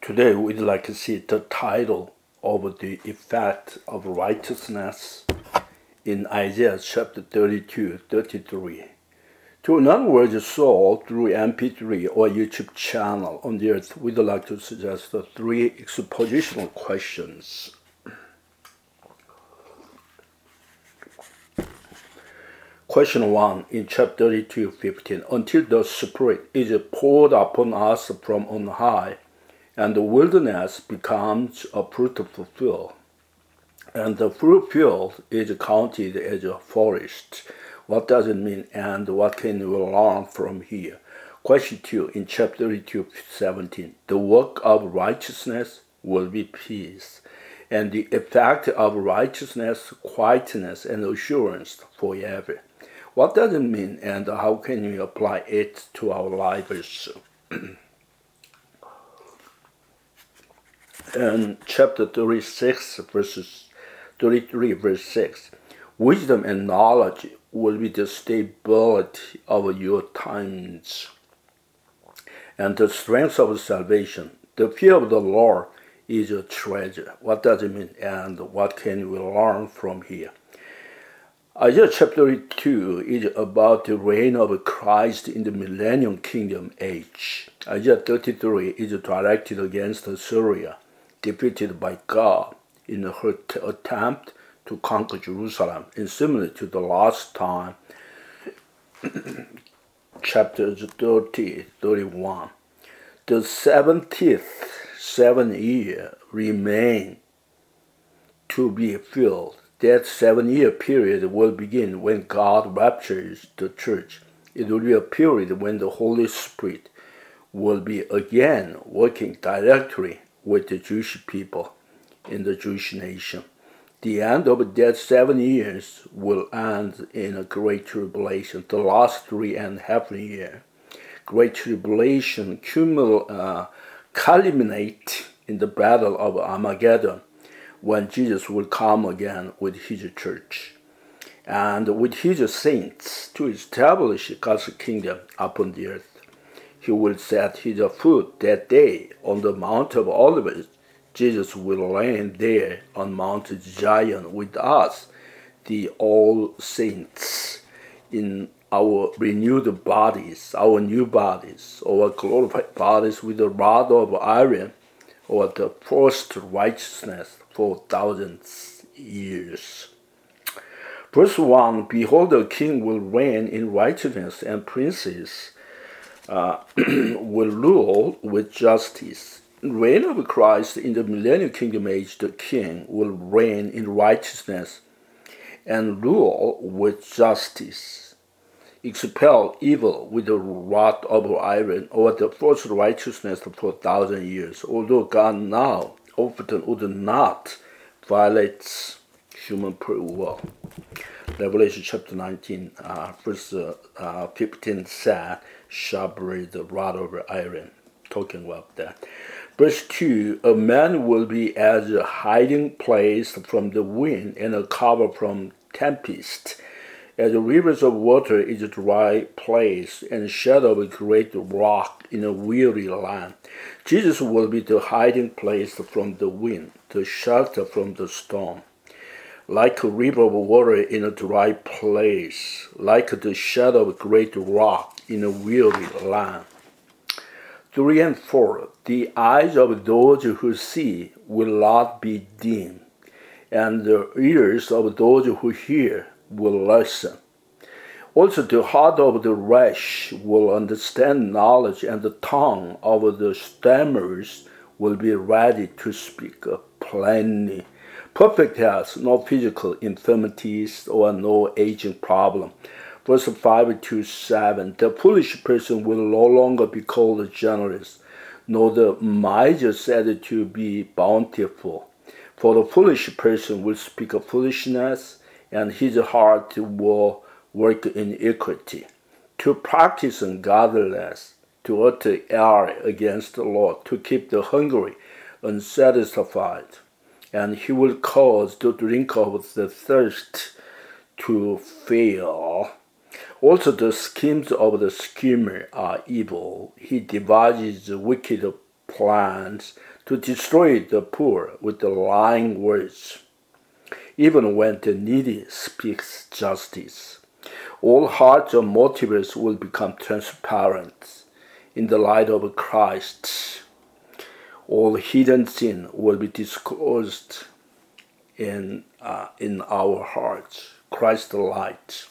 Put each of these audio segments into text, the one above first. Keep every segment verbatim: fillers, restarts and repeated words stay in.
Today, we'd like to see the title of the effect of righteousness in Isaiah chapter thirty-two, thirty-three. To in other words, so through M P three or YouTube channel on the earth, we'd like to suggest the three expositional questions. Question one in chapter thirty-two, fifteen. Until the Spirit is poured upon us from on high, and the wilderness becomes a fruitful field, and the fruit field is counted as a forest. What does it mean, and what can we learn from here? Question two in chapter thirty-two, seventeen. The work of righteousness will be peace, and the effect of righteousness, quietness, and assurance forever. What does it mean, and how can we apply it to our lives? And chapter thirty-six, verses thirty-three, verse six. Wisdom and knowledge will be the stability of your times, and the strength of salvation. The fear of the Lord is a treasure. What does it mean, and what can we learn from here? Isaiah chapter thirty-two is about the reign of Christ in the millennium kingdom age. Isaiah thirty-three is directed against Assyria, defeated by God in her t- attempt to conquer Jerusalem, and similar to the last time, chapters thirty, thirty-one. The seventieth seven year remain to be filled. That seven-year period will begin when God raptures the church. It will be a period when the Holy Spirit will be again working directly with the Jewish people in the Jewish nation. The end of that seven years will end in a great tribulation. The last three and a half year, great tribulation cumul- uh, culminate in the battle of Armageddon, when Jesus will come again with his church and with his saints to establish God's kingdom upon the earth. He will set his foot that day on the Mount of Olives. Jesus will reign there on Mount Zion with us, the all saints, in our renewed bodies, our new bodies, our glorified bodies with the rod of iron, or the first righteousness for thousands years. Verse one, behold, the king will reign in righteousness, and princes uh, will rule with justice. In the reign of Christ in the millennial kingdom age, the king will reign in righteousness and rule with justice. Expel evil with the rod of iron, or the first righteousness for a thousand years. Although God now often would not violate human free will. Revelation chapter nineteen, uh, verse uh, fifteen said, sharper the rod of iron, talking about that. Verse two, a man will be as a hiding place from the wind and a cover from tempest. As the rivers of water is a dry place, and shadow of a great rock in a weary land. Jesus will be the hiding place from the wind, the shelter from the storm. Like a river of water in a dry place, like the shadow of a great rock in a weary land. Three and four, the eyes of those who see will not be dim, and the ears of those who hear will listen. Also, the heart of the rash will understand knowledge, and the tongue of the stammers will be ready to speak plainly. Perfect health, no physical infirmities or no aging problem. Verse five to seven, the foolish person will no longer be called generous, nor the miser said to be bountiful. For the foolish person will speak of foolishness, and his heart will work iniquity. To practice ungodliness, to utter error against the Lord, to keep the hungry unsatisfied, and he will cause the drink of the thirst to fail. Also the schemes of the schemer are evil. He devises wicked plans to destroy the poor with the lying words, even when the needy speaks justice. All hearts and motives will become transparent in the light of Christ. All hidden sin will be disclosed in, uh, in our hearts. Christ's light.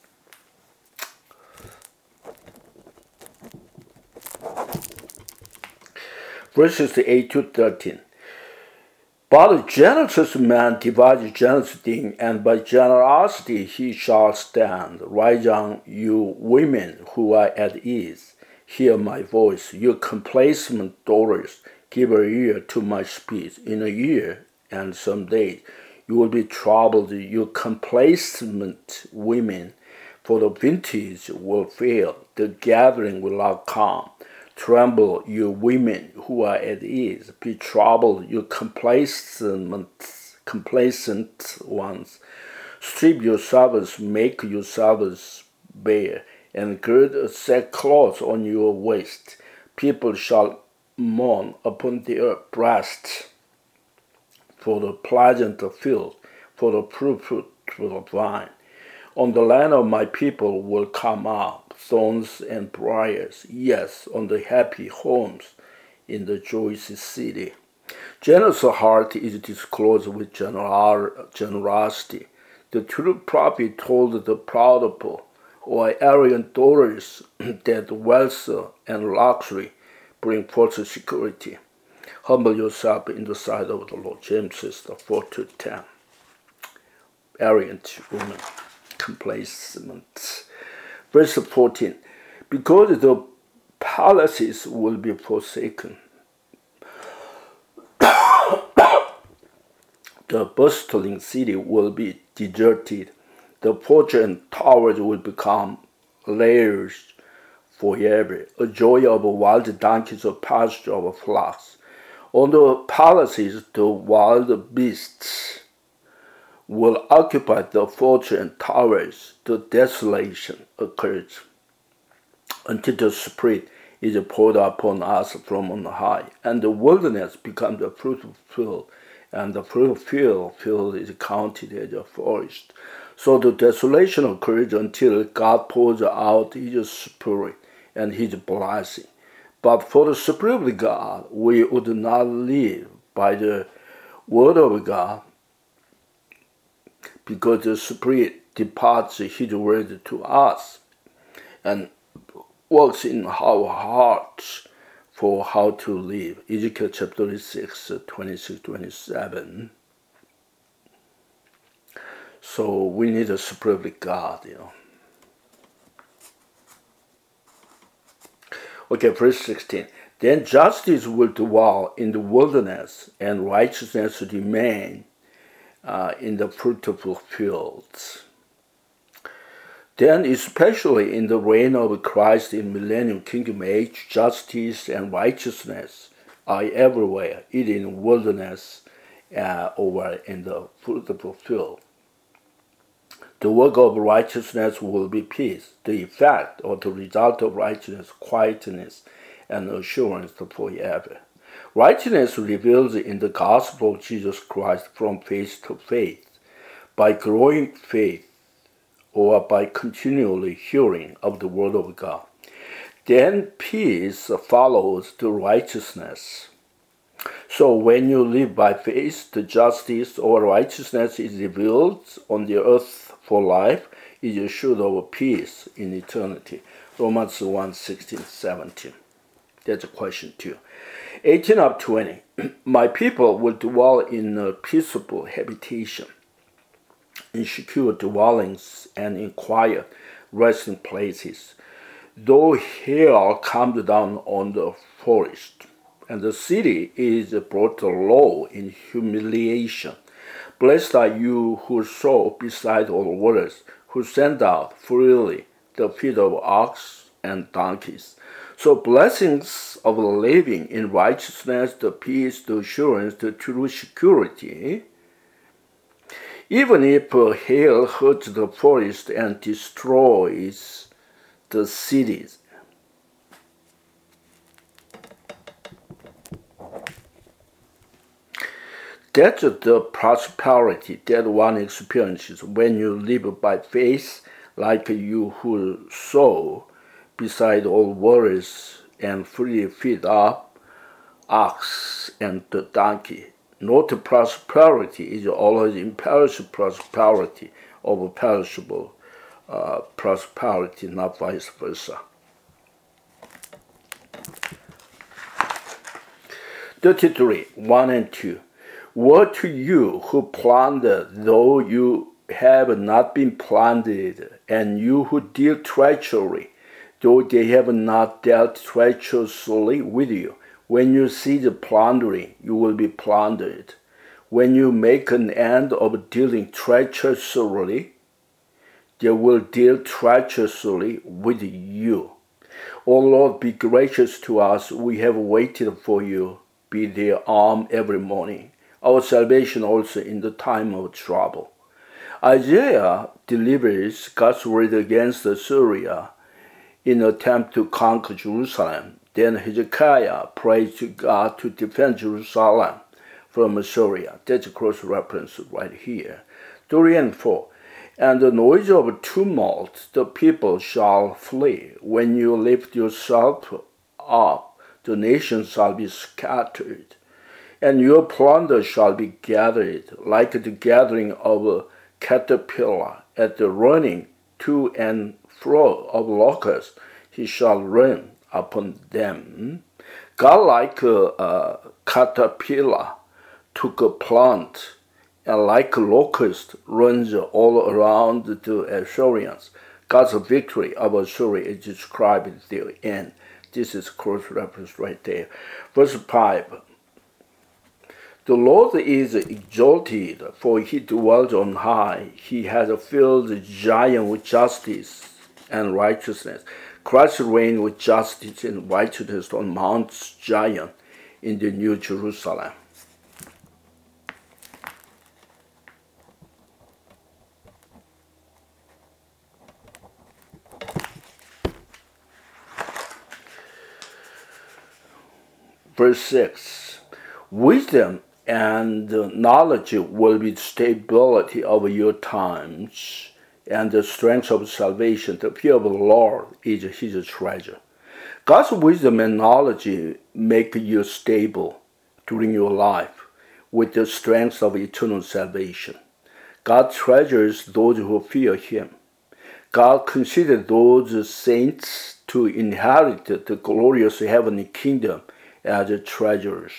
Verses eight to thirteen. But a generous man divides generous things, and by generosity he shall stand. Rise on, you women who are at ease. Hear my voice. You complacent daughters, give an ear to my speech. In a year and some days you will be troubled, you complacent women, for the vintage will fail, the gathering will not come. Tremble, you women who are at ease. Be troubled, you complacent, complacent ones. Strip yourselves, make yourselves bare, and gird a sackcloth on your waist. People shall mourn upon their breasts for the pleasant field, for the fruit of the vine. On the land of my people will come up thorns and briars, yes, on the happy homes in the joyous city. Generous heart is disclosed with gener- generosity. The true prophet told the proudful or arrogant daughters that wealth and luxury bring forth security. Humble yourself in the sight of the Lord. James says four to ten. Arrogant woman, complacent. Verse fourteen. Because the palaces will be forsaken, the bustling city will be deserted. The porch and towers will become lairs forever, a joy of wild donkeys, a pasture of flocks. On the palaces, the wild beasts will occupy the fortress and towers. The desolation occurs until the Spirit is poured upon us from on high, and the wilderness becomes a fruitful field, and the fruitful field is counted as a forest. So the desolation occurs until God pours out His Spirit and His blessing. But for the Spirit of God, we would not live by the Word of God, because the Spirit departs His Word to us and works in our hearts for how to live. Ezekiel chapter thirty-six, twenty-six, twenty-seven. So we need the Spirit of God, you know. Okay, verse sixteen. Then justice will dwell in the wilderness, and righteousness remain uh, in the fruitful fields. Then, especially in the reign of Christ in millennium kingdom age, justice and righteousness are everywhere, either in wilderness uh, or in the fruitful field. The work of righteousness will be peace, the effect or the result of righteousness, quietness, and assurance forever. Righteousness reveals in the gospel of Jesus Christ from faith to faith, by growing faith or by continually hearing of the word of God. Then peace follows the righteousness. So when you live by faith, the justice or righteousness is revealed on the earth for life, is assured of peace in eternity. Romans one, sixteen, seventeen. That's a question two. eighteen of twenty. My people will dwell in a peaceable habitation, in secure dwellings, and in quiet resting places. Though hail comes down on the forest, and the city is brought low in humiliation. Blessed are you who sow beside all waters, who send out freely the feet of ox and donkeys. So blessings of living in righteousness, the peace, the assurance, the true security. Even if hail hurts the forest and destroys the cities, That's the prosperity that one experiences when you live by faith, like you who sow beside all worries and freely feed up ox and the donkey. Not prosperity is always imperishable prosperity over perishable uh, prosperity, not vice versa. thirty-three, one and two. Woe to you who plunder, though you have not been plundered, and you who deal treachery, though they have not dealt treacherously with you. When you see the plundering, you will be plundered. When you make an end of dealing treacherously, they will deal treacherously with you. O Lord, be gracious to us. We have waited for you. Be their arm every morning, our salvation also in the time of trouble. Isaiah delivers God's word against Assyria in an attempt to conquer Jerusalem. Then Hezekiah prays to God to defend Jerusalem from Assyria. That's a cross reference right here. three and four. And the noise of tumult, the people shall flee. When you lift yourself up, the nations shall be scattered, and your plunder shall be gathered, like the gathering of a caterpillar at the running to and fro of locusts. He shall run upon them. God, like a, a caterpillar, took a plant, and like a locust, runs all around the Assyrians. God's victory of Assyria is described therein. This is cross reference right there. Verse five. The Lord is exalted, for he dwells on high. He has filled the giant with justice and righteousness. Christ reigned with justice and righteousness on Mount Zion in the New Jerusalem. Verse six. Wisdom and knowledge will be the stability of your times, and the strength of salvation. The fear of the Lord is his treasure. God's wisdom and knowledge make you stable during your life with the strength of eternal salvation. God treasures those who fear him. God considers those saints to inherit the glorious heavenly kingdom as treasures.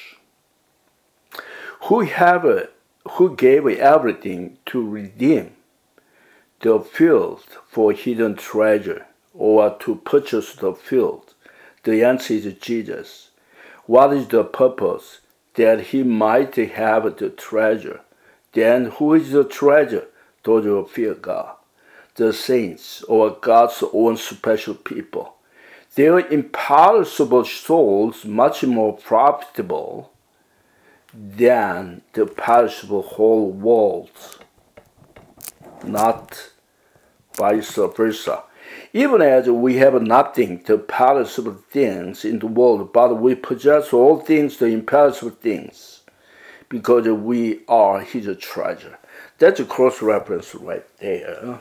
Who have who gave everything to redeem the field for hidden treasure, or to purchase the field? The answer is Jesus. What is the purpose? That he might have the treasure. Then who is the treasure? Those who fear God, the saints, or God's own special people. Their imperishable souls much more profitable than the perishable whole world, not vice versa. Even as we have nothing, the perishable things in the world, but we possess all things, the imperishable things, because we are his treasure. That's a cross reference right there.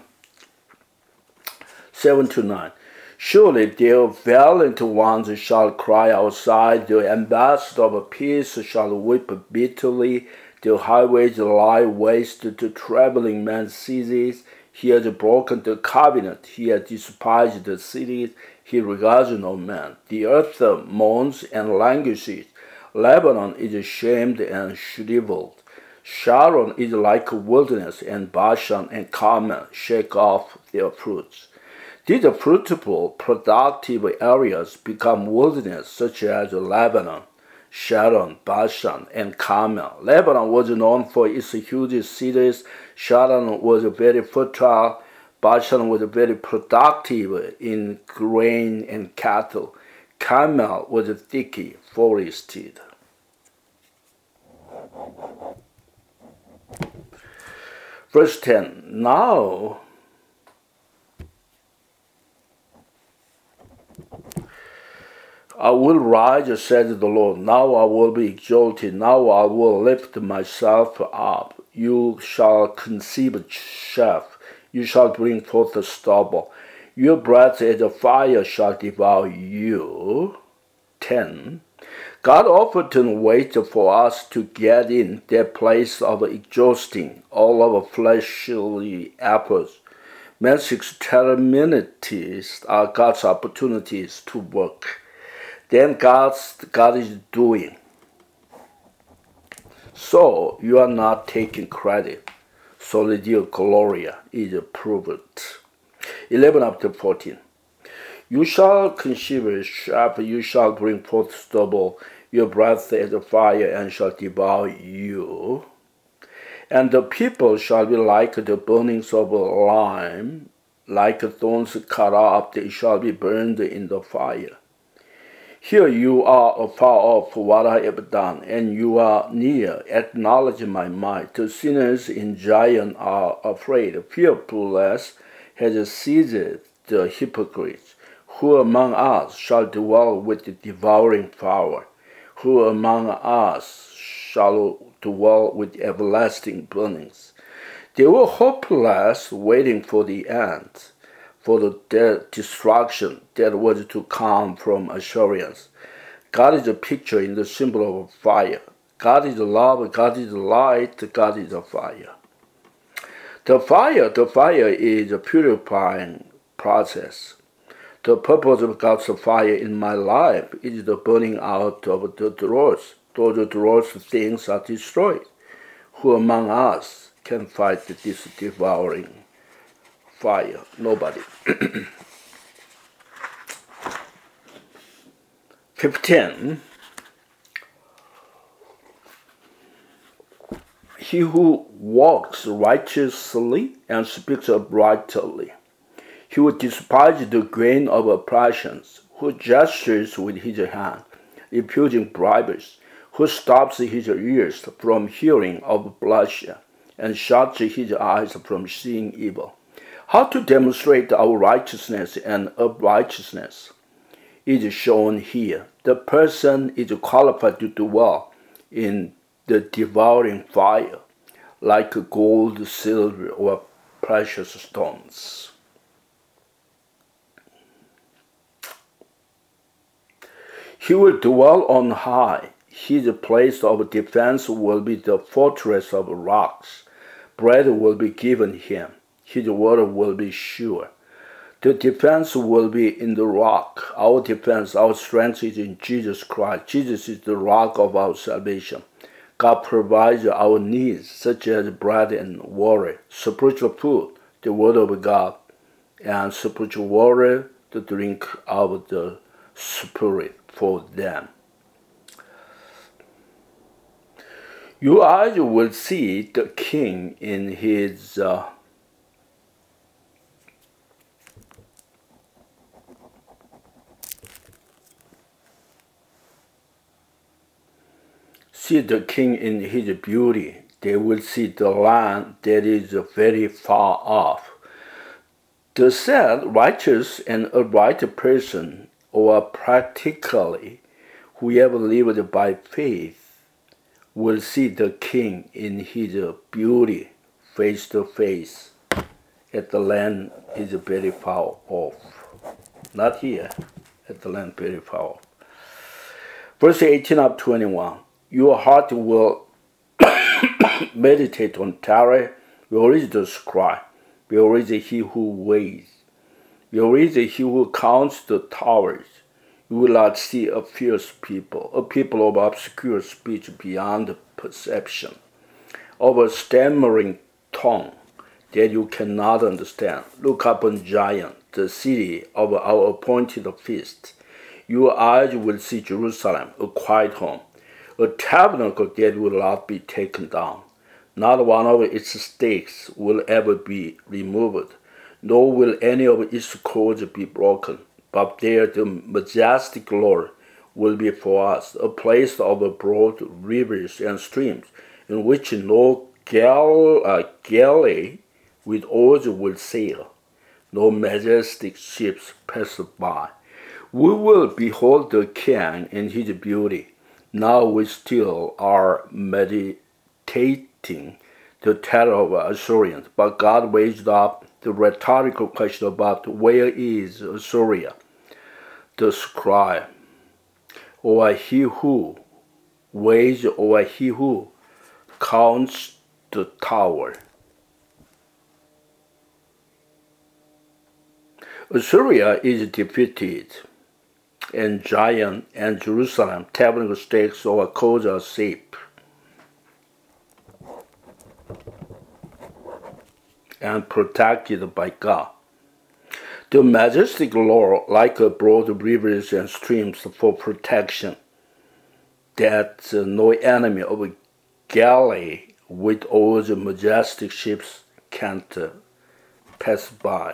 seven to nine. Surely their valiant ones shall cry outside, the ambassador of peace shall weep bitterly, the highways lie waste, the traveling man ceases. He has broken the covenant, he has despised the cities, he regards no man. The earth mourns and languishes, Lebanon is ashamed and shriveled. Sharon is like a wilderness, and Bashan and Carmel shake off their fruits. These fruitful, productive areas become wilderness, such as Lebanon, Sharon, Bashan, and Carmel. Lebanon was known for its huge cities. Sharon was very fertile. Bashan was very productive in grain and cattle. Carmel was thickly forested. Verse ten. Now I will rise, said the Lord. Now I will be exalted. Now I will lift myself up. You shall conceive a chaff. You shall bring forth the stubble. Your breath as a fire shall devour you. ten. God often waits for us to get in that place of exhausting all our fleshly efforts. Man's extremities are God's opportunities to work. Then God's, God is doing. So you are not taking credit. Soli Deo Gloria is proved. eleven up to fourteen. You shall conceive a chaff, you shall bring forth stubble, your breath as a fire, and shall devour you. And the people shall be like the burnings of a lime, like thorns cut up, they shall be burned in the fire. Here you are afar off what I have done, and you are near, acknowledge my might. The sinners in Zion are afraid, fearfulness has seized the hypocrites. Who among us shall dwell with the devouring fire? Who among us shall dwell with everlasting burnings? They were hopeless, waiting for the end, for the de- destruction that was to come from Assyrians. God is a picture in the symbol of fire. God is love, God is light, God is a fire. The fire, the fire is a purifying process. The purpose of God's fire in my life is the burning out of the dross. Those dross things are destroyed. Who among us can fight this devouring fire? Nobody. fifteen. He who walks righteously and speaks uprightly. He will despise the grain of oppressions, who gestures with his hand, refusing bribes, who stops his ears from hearing of bloodshed, and shuts his eyes from seeing evil. How to demonstrate our righteousness and uprightness is shown here. The person is qualified to dwell in the devouring fire, like gold, silver, or precious stones. He will dwell on high. His place of defense will be the fortress of rocks. Bread will be given him. His word will be sure. The defense will be in the rock. Our defense, our strength is in Jesus Christ. Jesus is the rock of our salvation. God provides our needs, such as bread and water, spiritual food, the word of God, and spiritual water, the drink of the Spirit for them. Your eyes will see the king in his uh, see the king in his beauty. They will see the land that is very far off. The said righteous and upright person, or practically whoever lived by faith, will see the king in his beauty face to face, at the land is very far off. Not here, at the land very far off. Verse eighteen of twenty-one. Your heart will meditate on terror. Where is the scribe? Where is he who weighs? Where is he who counts the towers? You will not see a fierce people, a people of obscure speech beyond perception, of a stammering tongue that you cannot understand. Look upon Zion, the city of our appointed feast. Your eyes will see Jerusalem, a quiet home, a tabernacle that will not be taken down. Not one of its stakes will ever be removed, nor will any of its cords be broken. But there the majestic Lord will be for us, a place of broad rivers and streams, in which no gal- uh, galley with oars will sail, no majestic ships pass by. We will behold the king in his beauty. Now we still are meditating the terror of Assyrians, but God raised up the rhetorical question about where is Assyria, the scribe, or he who weighs, or he who counts the tower. Assyria is defeated, and Zion and Jerusalem, tabernacle stakes or codes are safe. And protected by God. The majestic Lord, like broad rivers and streams for protection, that no enemy of Galilee with all the majestic ships can't pass by.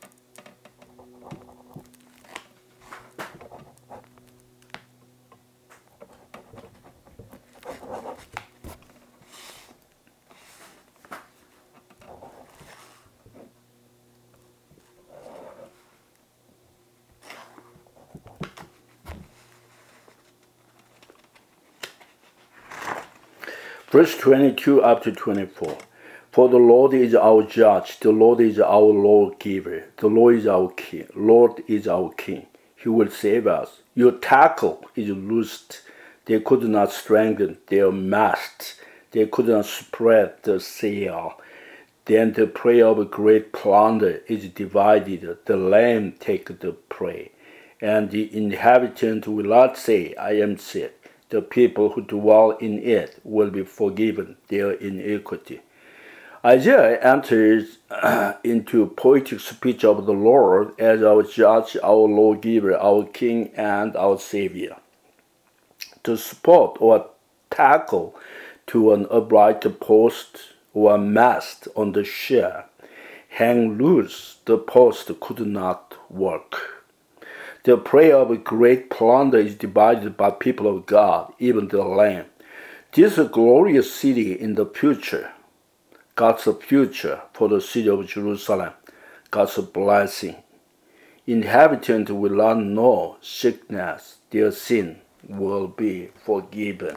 Verse twenty-two up to twenty-four. For the Lord is our judge, the Lord is our lawgiver, the Lord is our king, Lord is our king. He will save us. Your tackle is loosed. They could not strengthen their mast. They could not spread the sail. Then the prey of great plunder is divided. The lamb take the prey. And the inhabitant will not say, I am sick. The people who dwell in it will be forgiven their iniquity. Isaiah enters uh, into poetic speech of the Lord as our judge, our lawgiver, our king, and our savior. To support or tackle to an upright post or mast on the ship, hang loose, the post could not work. The prey of great plunder is divided by people of God, even the Lamb. This is a glorious city in the future. God's future for the city of Jerusalem. God's blessing. Inhabitants will not know sickness. Their sin will be forgiven.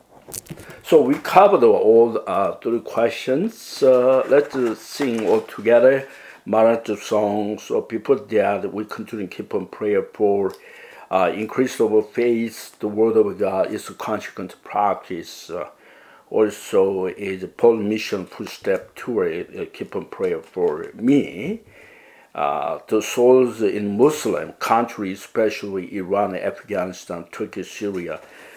So we covered all uh, three questions. Uh, let's sing all together. Marathi songs or people that we continue to keep on prayer for uh, increase of faith. The word of God is a consequent practice. Uh, also is Paul mission footstep tour. Uh, keep on prayer for me. Uh, the souls in Muslim countries, especially Iran, Afghanistan, Turkey, Syria,